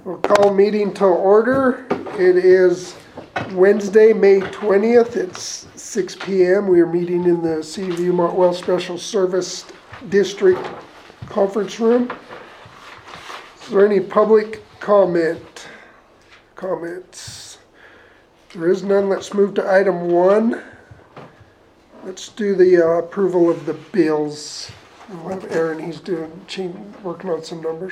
We'll call meeting to order. It is Wednesday, May 20th. It's 6 p.m. We are meeting in the CVU Martwell Special Service District Conference Room. Is there any public comments? There is none. Let's move to item 1. Let's do the approval of the bills. We'll have Aaron, he's working on some numbers.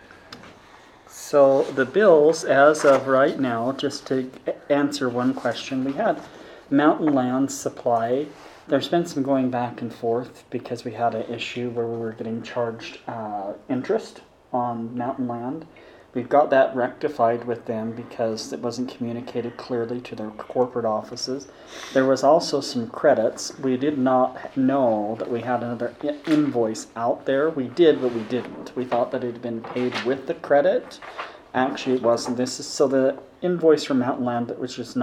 So the bills, as of right now, just to answer one question we had, Mountain Land Supply, there's been some going back and forth because we had an issue where we were getting charged interest on Mountain Land. We've got that rectified with them because it wasn't communicated clearly to their corporate offices. There was also some credits. We did not know that we had another invoice out there. We did, but we didn't. We thought that it had been paid with the credit. Actually, it wasn't. So the invoice from Mountain Land, which is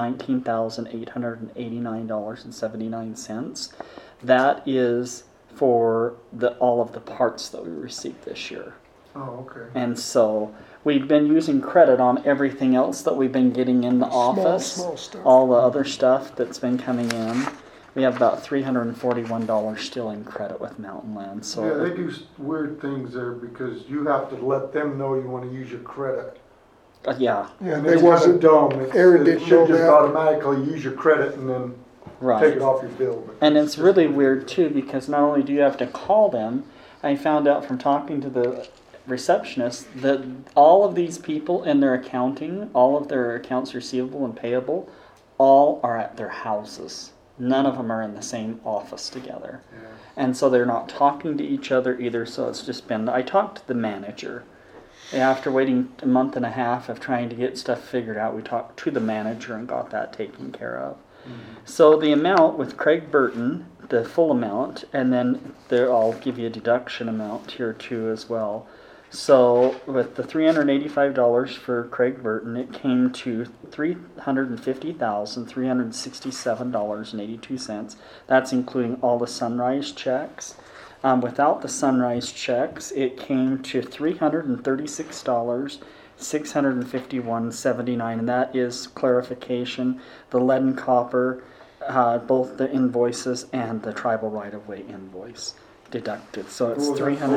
$19,889.79, that is for all of the parts that we received this year. Oh, okay. And so we've been using credit on everything else that we've been getting in the office. Small stuff. All the other stuff that's been coming in. We have about $341 still in credit with Mountain Land. So yeah, they do weird things there because you have to let them know you want to use your credit. Yeah. Yeah, And they it's wasn't kind of dumb. Aaron It didn't should know just that. automatically use your credit and then take it off your bill. But And it's really weird too because not only do you have to call them, I found out from talking to the receptionist that all of these people in their accounting, all of their accounts receivable and payable, all are at their houses. None of them are in the same office together. Yeah. And so they're not talking to each other either, so it's just been, I talked to the manager. After waiting a month and a half of trying to get stuff figured out, we talked to the manager and got that taken care of. Mm-hmm. So the amount with Craig Burton, the full amount, and then I'll give you a deduction amount here too as well. So with the $385 for Craig Burton, it came to $350,367.82. That's including all the Sunrise checks. Without the Sunrise checks, it came to $336,651.79, and that is clarification, the lead and copper, both the invoices and the tribal right-of-way invoice deducted. So it's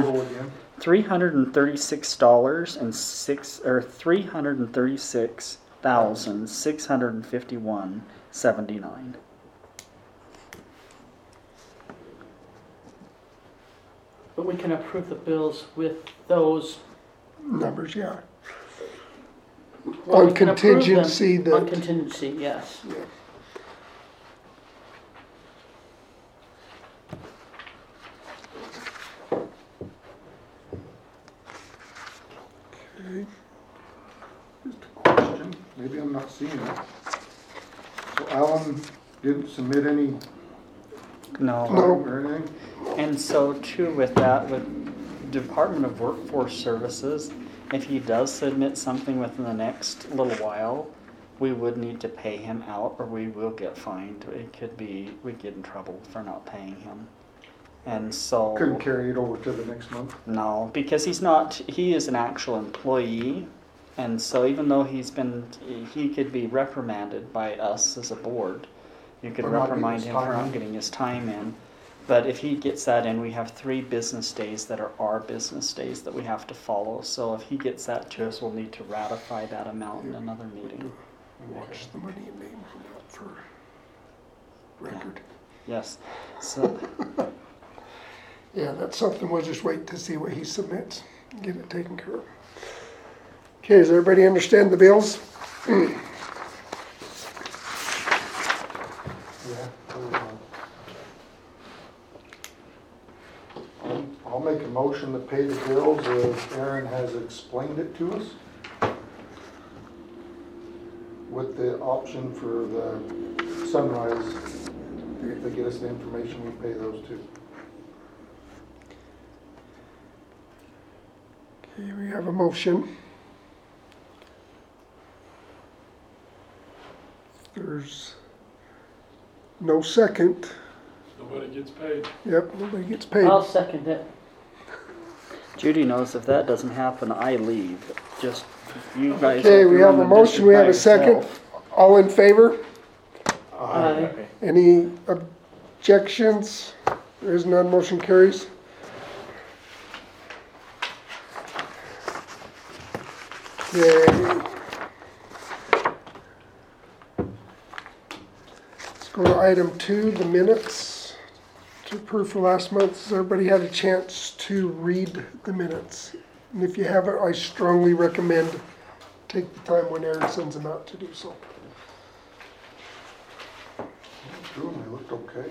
$336,651.79. But we can approve the bills with those numbers, yeah. well, On we can approve them contingency that. on contingency, yes. Yeah. Okay. Just a question. Maybe I'm not seeing it. So Alan didn't submit any No. or anything? And so too with that, with Department of Workforce Services, if he does submit something within the next little while, we would need to pay him out or we will get fined. It could be, we'd get in trouble for not paying him. And so... Couldn't carry it over to the next month? No, because he is an actual employee. And so even though he could be reprimanded by us as a board. You could reprimand him for not getting his time in. But if he gets that in, we have 3 business days that are our business days that we have to follow. So if he gets that to us, we'll need to ratify that amount in another meeting. Watch the money and name for record. Yes. So Yeah, that's something we'll just wait to see what he submits. Get it taken care of. Okay, does everybody understand the bills? Yeah. I'll make a motion to pay the bills as Aaron has explained it to us. With the option for the Sunrise, if they get us the information, we pay those too. Okay, we have a motion. There's no second. Nobody gets paid. Yep, nobody gets paid. I'll second it. Judy knows if that doesn't happen, I leave. Just You guys Okay, will we be have on a the motion, district we by have a second. yourself. All in favor? Aye. Any objections? There is none, motion carries. Okay. Let's go to item 2, the minutes to approve for last month. Has everybody had a chance to read the minutes? And if you haven't, I strongly recommend take the time when Aaron sends them out to do so. True, they looked okay.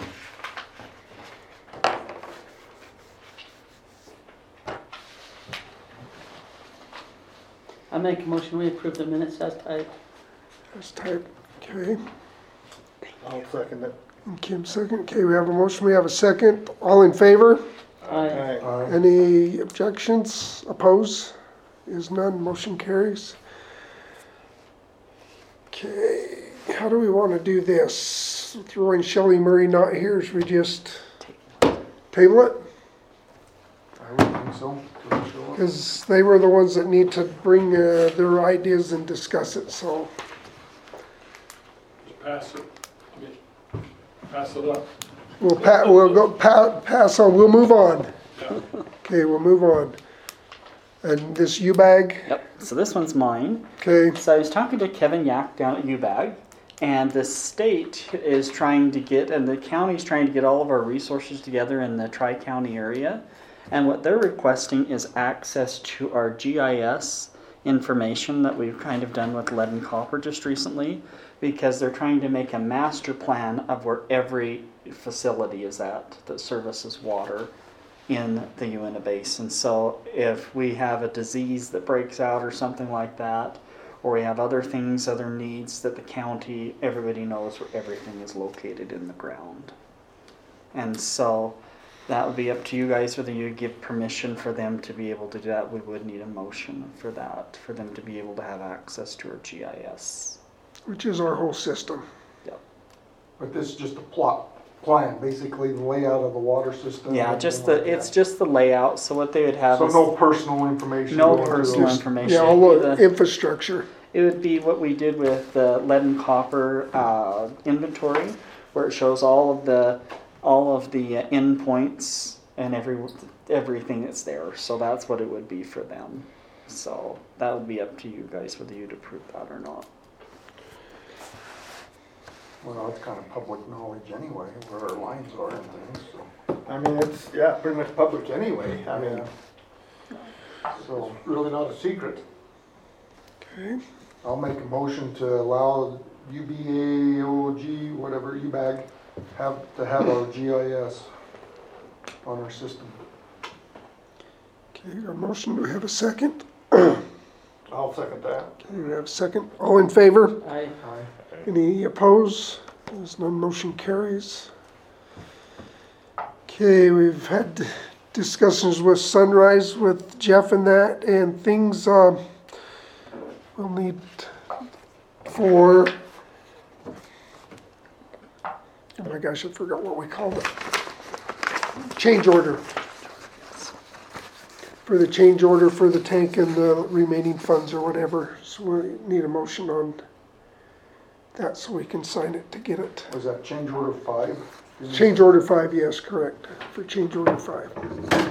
I make a motion, we approve the minutes as typed. Let's type, okay. I'll second it. And Kim second. Okay, we have a motion, we have a second. All in favor? Aye. Aye. Any objections? Oppose? Is none, motion carries. Okay, how do we want to do this? With Roy and Shelley Murray not here, should we just table it? I would think so. Till they show up. Because they were the ones that need to bring their ideas and discuss it, so. Just pass it, I mean, pass it up. We'll go pass on, we'll move on. Yeah. Okay, we'll move on. And this U-Bag, Yep, so this one's mine. okay, So I was talking to Kevin Yak down at UBAG, and the state is trying to get, and the county's trying to get all of our resources together in the Tri-County area. And what they're requesting is access to our GIS information that we've kind of done with Lead and Copper just recently, because they're trying to make a master plan of where every facility is at that services water in the Uinta Basin. So if we have a disease that breaks out or something like that, or we have other things, other needs that the county, everybody knows where everything is located in the ground. And so that would be up to you guys whether you give permission for them to be able to do that. We would need a motion for that, for them to be able to have access to our GIS. which is our whole system. But this is just a plan, basically the layout of the water system. Yeah, and just everything the, like it's that. just the layout. So what they would have So is no personal information. no going to personal those- information. Yeah, all It'd be the infrastructure. It would be what we did with the lead and copper inventory, where it shows all of the endpoints and everything that's there. So that's what it would be for them. So that would be up to you guys whether you'd approve that or not. Well, it's kind of public knowledge anyway, where our lines are and things, so. I mean, it's, yeah, pretty much public anyway. I mean, So it's really not a secret. Okay, I'll make a motion to allow UBAOG, whatever, UBAG, to have our GIS on our system. okay, our motion, do we have a second? I'll second that. Okay, we have a second. All in favor? Aye. Any opposed? There's none, motion carries. Okay, we've had discussions with Sunrise, with Jeff and that, and things we'll need for, oh my gosh, I forgot what we called it. Change order. For the change order for the tank and the remaining funds or whatever. So we need a motion on that so we can sign it to get it. Was that change order 5? Change order 5, yes, correct, for change order 5.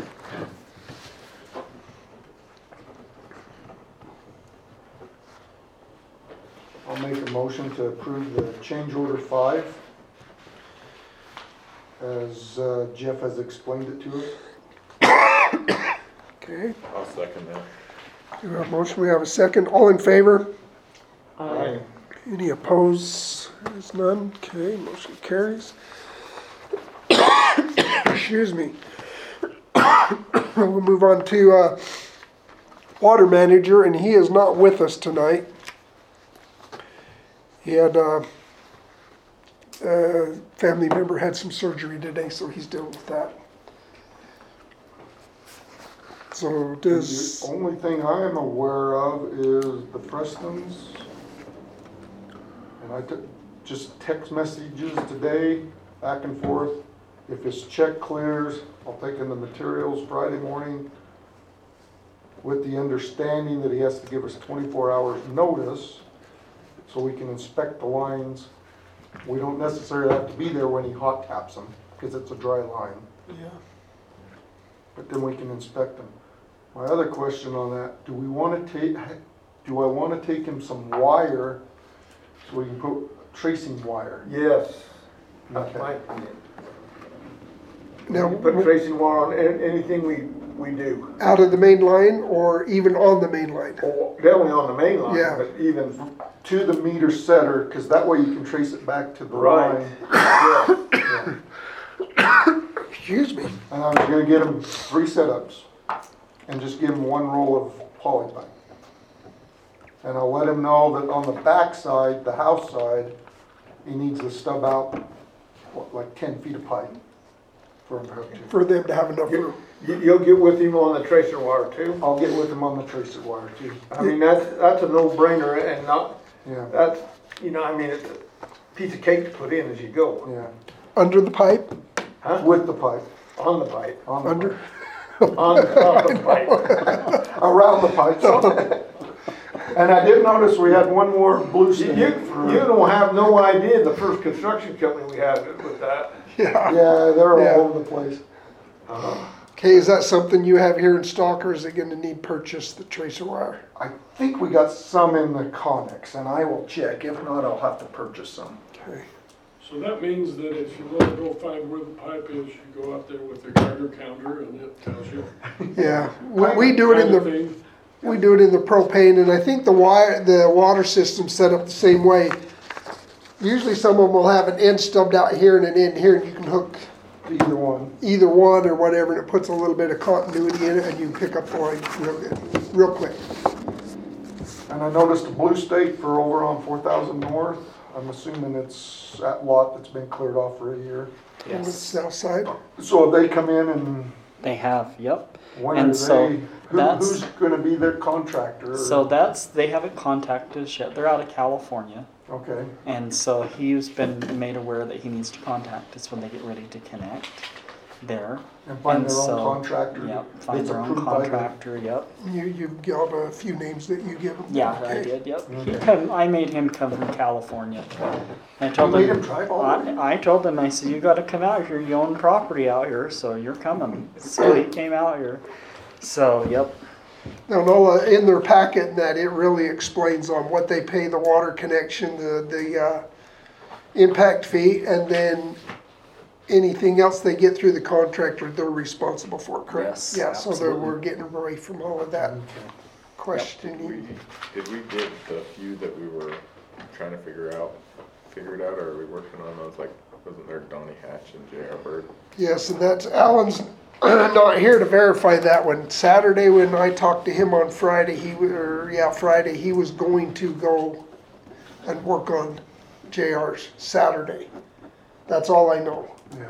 I'll make a motion to approve the change order 5, as Jeff has explained it to us. Okay, I'll second that. we have a motion, we have a second, all in favor? Aye. Any opposed? There's none, okay, motion carries. Excuse me. We'll move on to water manager, and he is not with us tonight. He had a family member had some surgery today, so he's dealing with that. So does, The only thing I am aware of is the Frestons. And I took just text messages today, back and forth. If his check clears, I'll take in the materials Friday morning. with the understanding that he has to give us 24 hours notice so we can inspect the lines. We don't necessarily have to be there when he hot taps them, because it's a dry line, Yeah. but then we can inspect them. My other question on that, do I want to take him some wire so we can put tracing wire? Yes, that's Okay. my opinion. Now, Put tracing wire on anything we do. out of the main line or even on the main line? Oh, definitely on the main line, Yeah. but even, To the meter setter, because that way you can trace it back to the Right. line. yeah, Excuse me. And I was gonna get him 3 setups and just give him 1 roll of poly pipe. And I'll let him know that on the back side, the house side, he needs to stub out, like 10 feet of pipe for him to hook to. For them to have enough room. you'll get with him on the tracer wire too. I'll get with him on the tracer wire too. I mean, that's a no-brainer and not, Yeah, that's, I mean, it's a piece of cake to put in as you go, yeah. Under the pipe? huh? With the pipe, On the pipe, on the Under? pipe. on the pipe. Around the pipe. And I did notice we had 1 more blue You snake. you don't have no idea the first construction company we had with that. Yeah. Yeah, they're Yeah. all over the place. Okay, is that something you have here in stock or is it gonna need purchase, the tracer wire? I think we got some in the Connex, and I will check. If not, I'll have to purchase some. Okay. So that means that if you want to go find where the pipe is, you go out there with the Gardner counter and it tells you. Yeah, we do it in Kind of the, thing. we do it in the propane and I think the water system's set up the same way. Usually some of them will have an end stubbed out here and an end here and you can hook Either one. either one or whatever and it puts a little bit of continuity in it and you can pick up the line real quick. And I noticed a blue stake for over on 4000 North. I'm assuming it's that lot that's been cleared off for a year. On the south side. So have they come in and They have, yep. when And are so they, that's- who's gonna be their contractor? So they haven't contacted us yet. They're out of California. Okay, And so he's been made aware that he needs to contact us when they get ready to connect there. and find And their so, own contractor. Yep, find that's their own approved by the- contractor, yep. You've got a few names that you give them. Yeah, I Okay. did, yep. Okay. I made him come from California. I You told made him drive all the way? I told him, I said, you gotta come out here, you own property out here, so you're coming. So he came out here. So, yep, Now, Nola, in their packet, that it really explains on what they pay the water connection, the impact fee, and then anything else they get through the contractor, they're responsible for, correct? Yes, Yeah, so absolutely. we're getting away from all of that questioning. Did we get the few that we were trying to figure it out, or are we working on those, like, wasn't there Donnie Hatch and J.R. Bird? Yes, and that's, Alan's not here to verify that one. Saturday, when I talked to him on Friday, Friday, he was going to go and work on JR's Saturday. That's all I know. Yeah.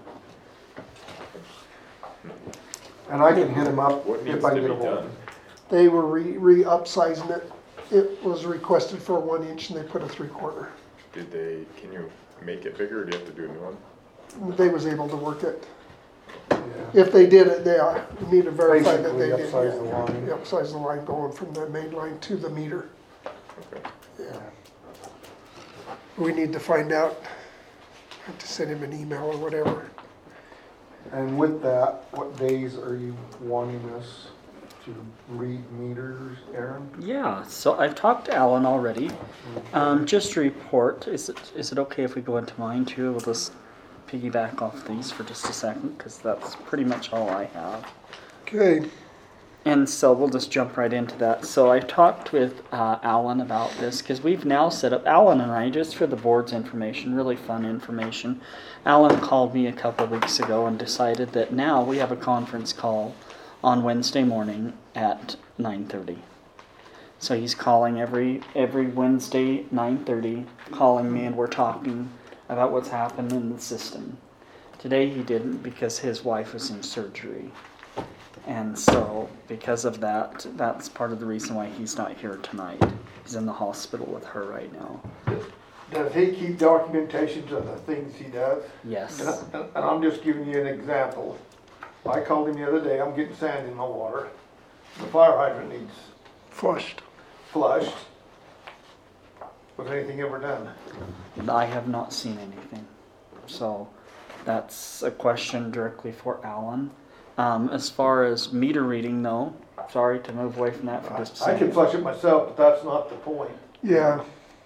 And I can hit him up What needs if to I be get a hold of done? him. They were re-upsizing it. It was requested for a 1 inch and they put a 3/4. Can you make it bigger, or do you have to do a new one? They was able to work it. Yeah. If they did it, they need to verify that Basically they did. upsize yeah. the line. Upsize the line going from the main line to the meter. Okay. Yeah. We need to find out, have to send him an email or whatever. And with that, what days are you wanting us to read meters, Aaron? yeah, so I've talked to Alan already. Just to report, is it okay if we go into mine too? We'll just piggyback off these for just a second, because that's pretty much all I have. Okay, And so we'll just jump right into that. So I talked with Alan about this because we've now set up, Alan and I, just for the board's information, really fun information. Alan called me a couple of weeks ago and decided that now we have a conference call on Wednesday morning at 9:30. So he's calling every Wednesday 9:30, calling me, and we're talking about what's happened in the system. Today he didn't because his wife was in surgery. And so, because of that, that's part of the reason why he's not here tonight. He's in the hospital with her right now. Does he keep documentation of the things he does? Yes. And I'm just giving you an example. I called him the other day, I'm getting sand in my water. the fire hydrant needs Flushed. flushed. Was anything ever done? I have not seen anything. So that's a question directly for Alan. As far as meter reading though, sorry to move away from that for just a I can second. flush it myself, but that's not the point. Yeah.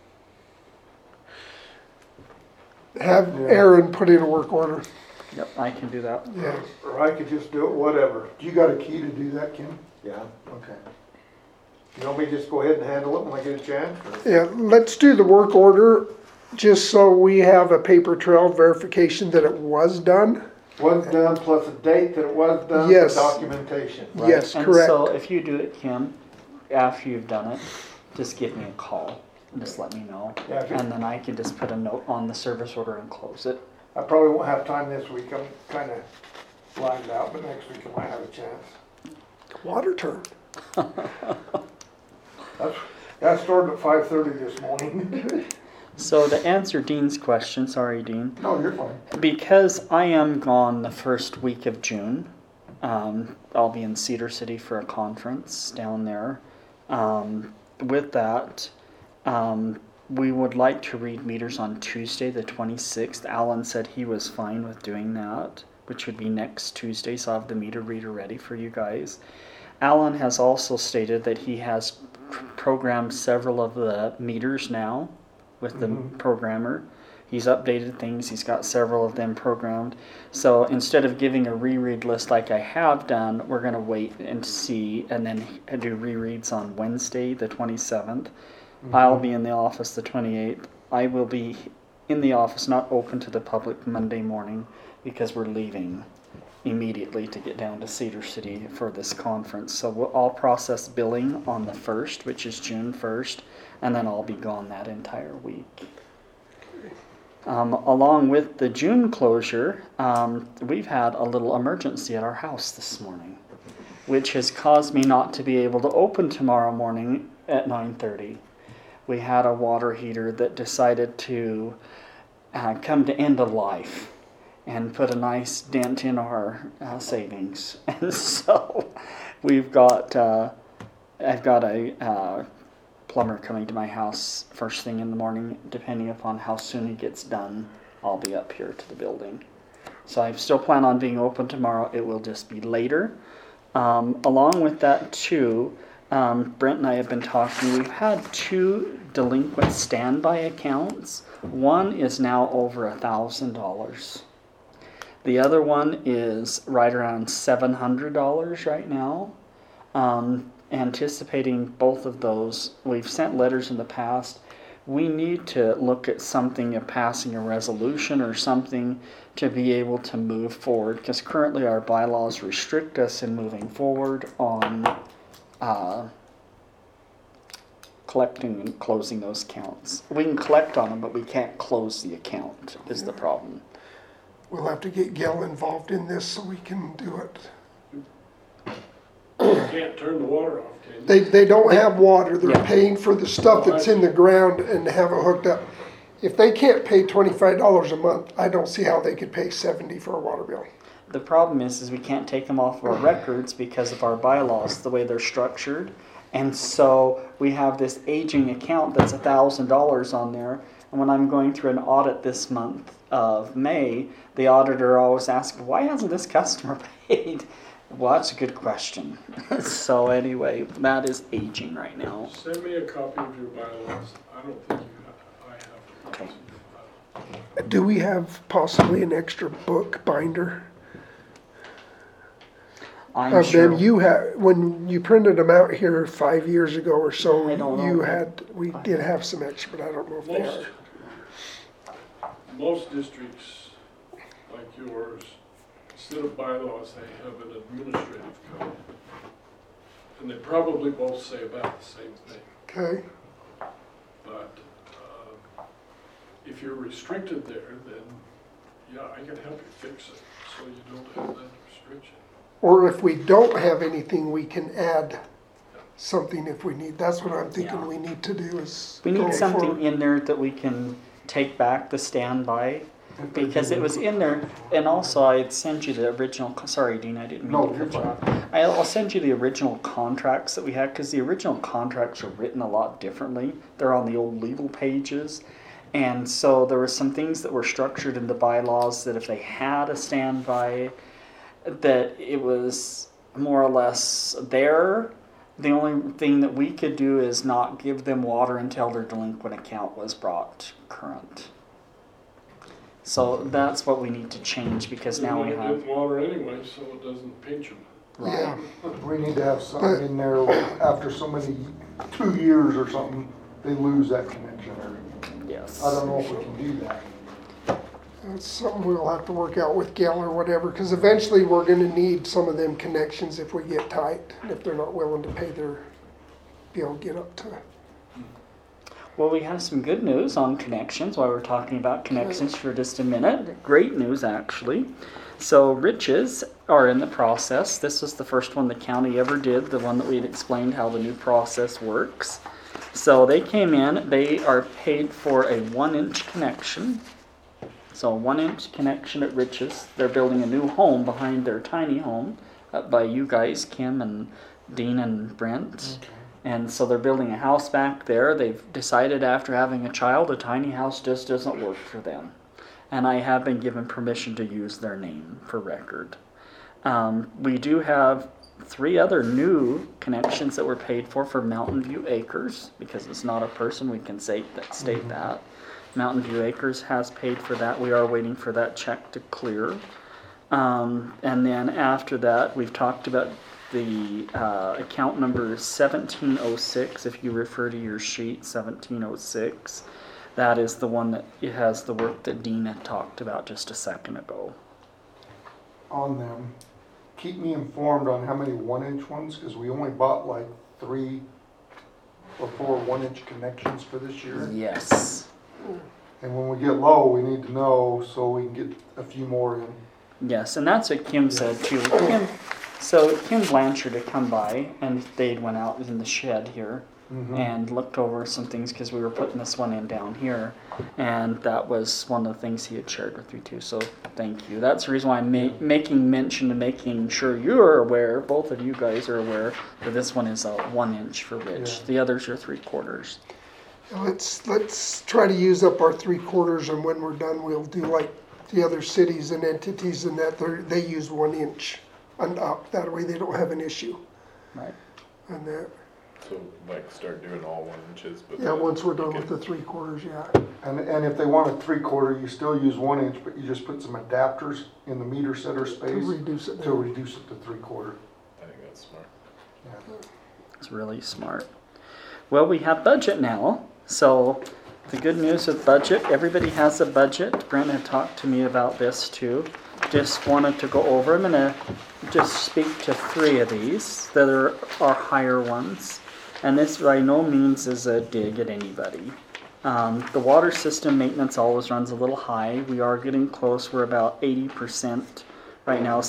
Have Aaron put in a work order. Yep, I can do that. Yeah. Or I could just do it, whatever. You got a key to do that, Kim? Yeah. Okay. You want me to just go ahead and handle it when I get a chance? or- Yeah, let's do the work order, just so we have a paper trail verification that it was done. Was done plus a date that it was done, Yes. for documentation. Right? Yes, And correct. so if you do it, Kim, after you've done it, just give me a call. And just let me know. Yeah, if it- And then I can just put a note on the service order and close it. I probably won't have time this week, I'm kinda lined out, but next week I might have a chance. Water turn. That started at 5:30 this morning. So to answer Dean's question, sorry Dean, No, you're fine. because I am gone the first week of June, I'll be in Cedar City for a conference down there. With that, we would like to read meters on Tuesday, the 26th. Alan said he was fine with doing that, which would be next Tuesday, so I'll have the meter reader ready for you guys. Alan has also stated that he has programmed several of the meters now with the programmer. He's updated things, he's got several of them programmed. So instead of giving a reread list like I have done, we're going to wait and see and then do rereads on Wednesday, the 27th. I'll be in the office the 28th. I will be in the office, not open to the public Monday morning because we're leaving immediately to get down to Cedar City for this conference. So I'll process billing on the 1st, which is June 1st, and then I'll be gone that entire week. Along with the June closure, we've had a little emergency at our house this morning, which has caused me not to be able to open tomorrow morning at 9:30. We had a water heater that decided to come to end of life and put a nice dent in our savings. And so we've got, I've got a plumber coming to my house first thing in the morning. Depending upon how soon he gets done, I'll be up here to the building. So I still plan on being open tomorrow. It will just be later. Along with that too, Brent and I have been talking. We've had 2 delinquent standby accounts. One is now over $1,000. The other one is right around $700 right now. Anticipating both of those, we've sent letters in the past. We need to look at something of passing a resolution or something to be able to move forward, because currently our bylaws restrict us in moving forward on collecting and closing those accounts. We can collect on them, but we can't close the account is the problem. We'll have to get Gail involved in this so we can do it. You can't turn the water off, can you? They don't have water, they're Yeah. paying for the stuff that's in the ground and have it hooked up. If they can't pay $25 a month, I don't see how they could pay $70 for a water bill. The problem is we can't take them off of our records because of our bylaws, the way they're structured. And so we have this aging account that's $1,000 on there. And when I'm going through an audit this month of May, the auditor always asks, why hasn't this customer paid? Well, that's a good question. So anyway, that is aging right now. Send me a copy of your bylaws. I don't think I have. Okay. Do we have possibly an extra book binder I'm of sure. them? You had, when you printed them out here 5 years ago or so, I don't you know. had, we did have some extra, but I don't know if they Most, are. most districts like yours, instead of bylaws, they have an administrative code. And they probably both say about the same thing. Okay, But if you're restricted there, then yeah, I can help you fix it so you don't have that restriction. or if we don't have anything, we can add something if we need. That's what I'm thinking Yeah. we need to do is. We go need something forward. in there that we can take back the standby. because it was in there, and also I'd send you the original, sorry Dean, I didn't mean No, to you're cut you fine. off. I'll send you the original contracts that we had, because the original contracts are written a lot differently. They're on the old legal pages. And so there were some things that were structured in the bylaws that if they had a standby, that it was more or less there. The only thing that we could do is not give them water until their delinquent account was brought current. So that's what we need to change, because now we want to have. get water anyway, so it doesn't pinch them. Yeah, We need to have something in there after so many, 2 years or something, they lose that connection. Yes. I don't know if we can do that. that's something we'll have to work out with Gail or whatever, because eventually we're gonna need some of them connections if we get tight, and if they're not willing to pay their bill, get up to. Well, we have some good news on connections while we're talking about connections for just a minute. Great news, actually. So Riches are in the process. This was the first one the county ever did, the one that we had explained how the new process works. So they came in, they are paid for a 1-inch connection. So a 1-inch connection at Riches. They're building a new home behind their tiny home up by you guys, Kim and Dean and Brent. And so they're building a house back there. They've decided after having a child, a tiny house just doesn't work for them. And I have been given permission to use their name for record. We do have 3 other new connections that were paid for Mountain View Acres, because it's not a person, we can state that. Mountain View Acres has paid for that. We are waiting for that check to clear. And then after that, we've talked about the account number is 1706. If you refer to your sheet, 1706, that is the one that it has the work that Dean had talked about just a second ago. On them, keep me informed on how many 1-inch ones, because we only bought like 3 or 4 1-inch connections for this year. Yes. And when we get low, we need to know so we can get a few more in. Yes, and that's what Kim said too. Kim Blanchard had come by, and they'd went out in the shed here and looked over some things, because we were putting this one in down here, and that was one of the things he had shared with me too. So thank you. That's the reason why I'm making mention and making sure you're aware, both of you guys are aware, that this one is a 1-inch for Rich. Yeah. The others are 3/4. Let's try to use up our 3/4, and when we're done, we'll do like the other cities and entities and that, they use 1-inch and up. That way they don't have an issue. Right. And that, So like start doing all 1 inches, but. yeah, then once we're done you with the can- 3/4, yeah. And if they want a 3/4, you still use 1-inch, but you just put some adapters in the meter setter To space reduce it to down. reduce it to 3/4. I think that's smart. Yeah. It's really smart. Well, we have budget now. So the good news with budget, everybody has a budget. Brent had talked to me about this too. Just wanted to go over. I'm going to just speak to 3 of these that are higher ones. And this by no means is a dig at anybody. The water system maintenance always runs a little high. We are getting close. We're about 80% right now,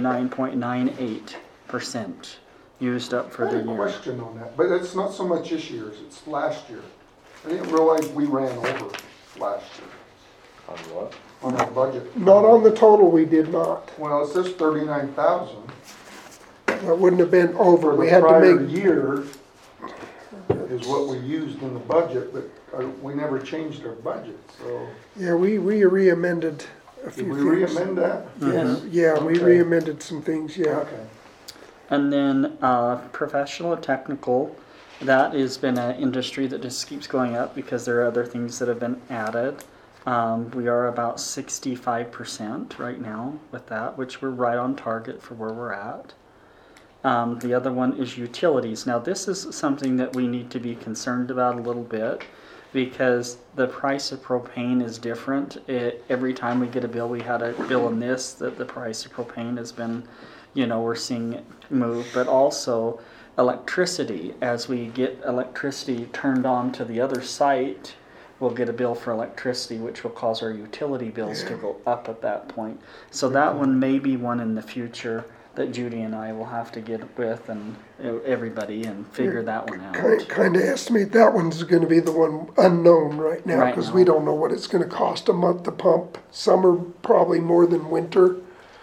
79.98% used up for I the had a year. question on that, but it's not so much this year's, it's last year. I didn't realize we ran over last year On what? on our budget. Not on the total, we did not. Well, it says 39,000. That wouldn't have been over. For We the had to prior make, year is what we used in the budget, but we never changed our budget, so. yeah, we re-amended a Did few we things. re-amend that? Yeah, we Okay. re-amended some things, yeah. Okay. And then professional and technical, that has been an industry that just keeps going up because there are other things that have been added. We are about 65% right now with that, which we're right on target for where we're at. The other one is utilities. Now this is something that we need to be concerned about a little bit because the price of propane is different. Every time we get a bill, we had a bill in this, that the price of propane has been, we're seeing it move, but also electricity. As we get electricity turned on to the other site, we'll get a bill for electricity, which will cause our utility bills to go up at that point. So that one may be one in the future. that Judy and I will have to get with and everybody and figure that one out. Kind of estimate that one's gonna be the one unknown right now, Right because now. we don't know what it's gonna cost a month to pump. Summer probably more than winter.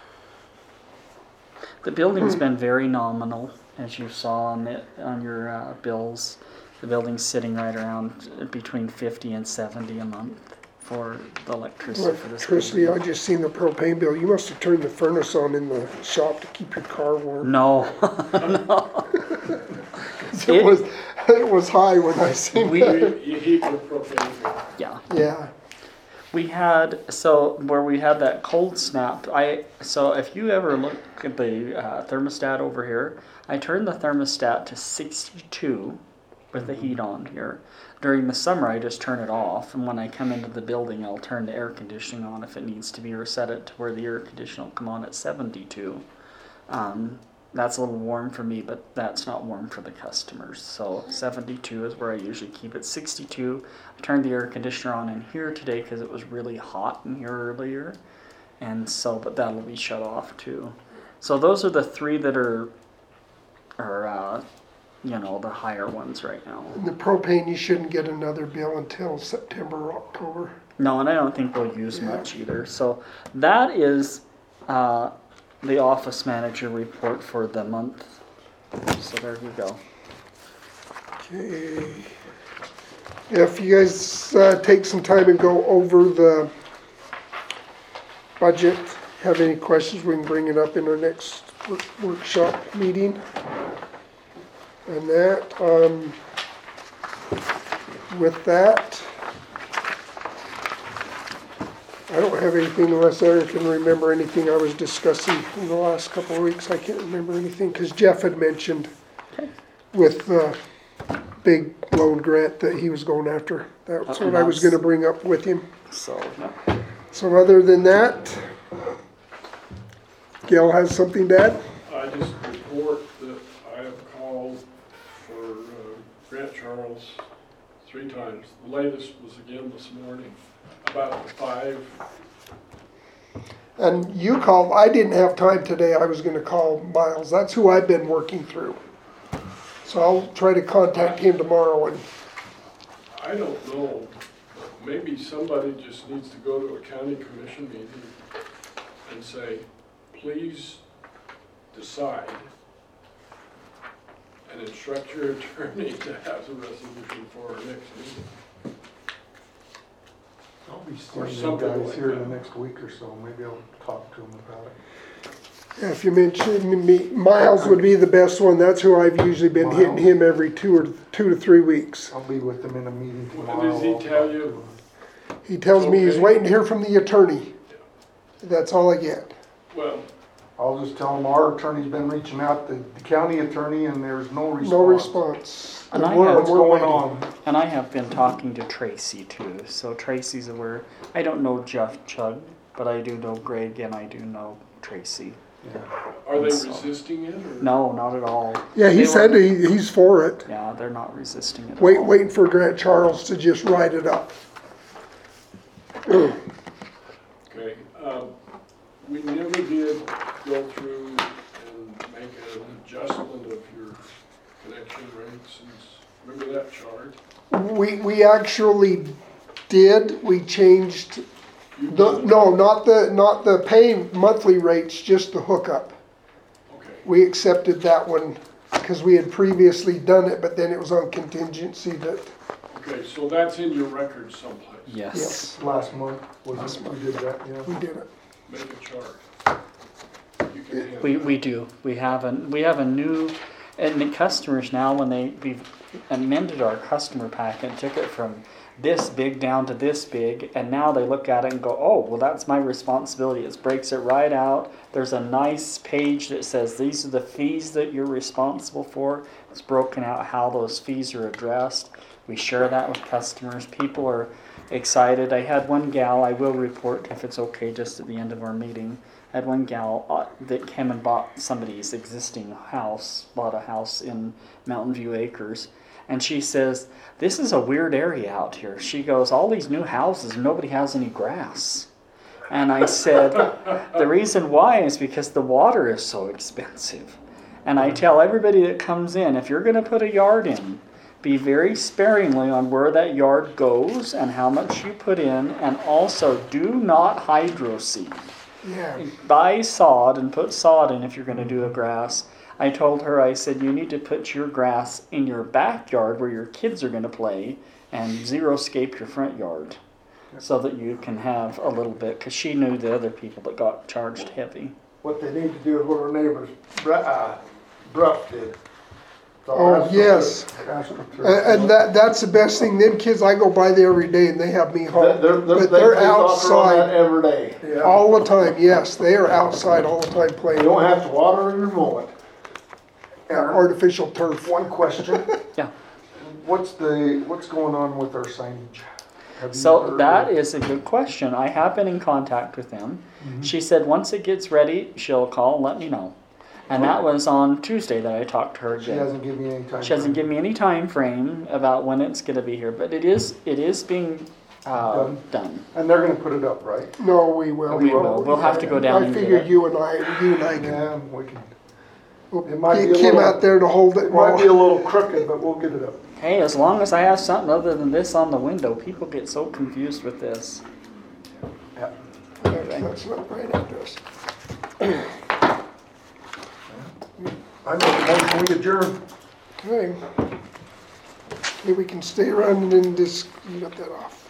The building's been very nominal, as you saw on your bills. The building's sitting right around between 50 and 70 a month for the electricity for this Electricity, building. I just seen the propane bill. You must have turned the furnace on in the shop to keep your car warm. No, It was high when I seen we that. You heat with propane. yeah. Yeah, We had where we had that cold snap. So if you ever look at the thermostat over here, I turned the thermostat to 62 with the heat on here. During the summer, I just turn it off, and when I come into the building, I'll turn the air conditioning on if it needs to be, or set it to where the air conditioning will come on at 72. That's a little warm for me, but that's not warm for the customers. So 72 is where I usually keep it. 62, I turned the air conditioner on in here today because it was really hot in here earlier. And so, but that'll be shut off too. So those are the three that are the higher ones right now. and the propane, you shouldn't get another bill until September or October. No, and I don't think we'll use much either. So that is the office manager report for the month. So there you go. Okay. If you guys take some time and go over the budget, have any questions, we can bring it up in our next workshop meeting. And that, with that, I don't have anything unless Aaron can remember anything I was discussing in the last couple of weeks. I can't remember anything, because Jeff had mentioned with the big loan grant that he was going after. That's what I was gonna bring up with him. So So other than that, Gail has something to add? I just report that I have called for Grant Charles 3 times. The latest was again this morning, about 5. And you called, I didn't have time today, I was gonna call Miles, that's who I've been working through. So I'll try to contact him tomorrow and, I don't know, maybe somebody just needs to go to a county commission meeting and say, please decide and instruct your attorney to have the resolution for our next meeting. I'll be Or seeing you something guys like here in that. the next week or so, maybe I'll talk to them about it. yeah, if you mention me, Miles would be the best one, that's who I've usually been hitting him every 2 to 3 weeks. I'll be with them in a meeting What tomorrow. does he I'll tell talk you? to him. He tells me he's Okay. waiting to hear from the attorney. That's all I get. Well, I'll just tell them our attorney's been reaching out to the county attorney and there's no response. No response. And I We're- have- What's we're going waiting. on? and I have been talking to Tracy too. So Tracy's aware. I don't know Jeff Chug, but I do know Greg and I do know Tracy. Yeah. are they So- resisting it or? No, not at all. Yeah, he They said were- he's for it. Yeah, they're not resisting it at all. Waiting for Grant Charles to just write it up. Okay, we never did go through and make an adjustment of your connection rates. Remember that chart? We actually did, we changed, You the did? no, not the pay monthly rates, just the hookup. Okay, We accepted that one because we had previously done it, but then it was on contingency that, okay, so that's in your records someplace. Yes. Last month, was it, we did that, yeah. we did it. Make a chart. You can handle that. We do. We have a new, and the customers now, when we've amended our customer packet, took it from this big down to this big, and now they look at it and go, oh, well, that's my responsibility. It breaks it right out. There's a nice page that says these are the fees that you're responsible for. It's broken out how those fees are addressed. We share that with customers. People are excited. I had one gal, I will report if it's okay just at the end of our meeting. I had one gal that came and bought somebody's existing house, bought a house in Mountain View Acres. And she says, this is a weird area out here. She goes, all these new houses, nobody has any grass. And I said, the reason why is because the water is so expensive. And I tell everybody that comes in, if you're going to put a yard in, be very sparingly on where that yard goes and how much you put in, and also do not hydro seed. Yeah. Buy sod and put sod in if you're going to do a grass. I told her, I said, you need to put your grass in your backyard where your kids are going to play and xeriscape your front yard so that you can have a little bit, because she knew the other people that got charged heavy. What they need to do is what our neighbors, Bruff did. So Oh, that's what yes. And that's the best thing. Them kids, I go by there every day and they have me home. But they're They soccer on that outside every day. Yeah. all the time. Yes, they are outside all the time playing. You don't have to water or mow it. Artificial turf. One question. Yeah. What's going on with our signage? Have you So heard that of- is a good question. I have been in contact with them. She said once it gets ready, she'll call and let me know. And that was on Tuesday that I talked to her She again. hasn't given me any time. She hasn't given me any time frame about when it's going to be here, but it is being done. And they're gonna put it up, right? No, we will. We will. We'll have to go down I and get figure it. you and I can Yeah, we can. we'll It might be get a Kim little- out there to hold it. It might be a while- little crooked, but we'll get it up. Hey, as long as I have something other than this on the window, people get so confused with this. That's not right address. I make a motion, we adjourn. Okay. Maybe we can stay around and then just, you got that off.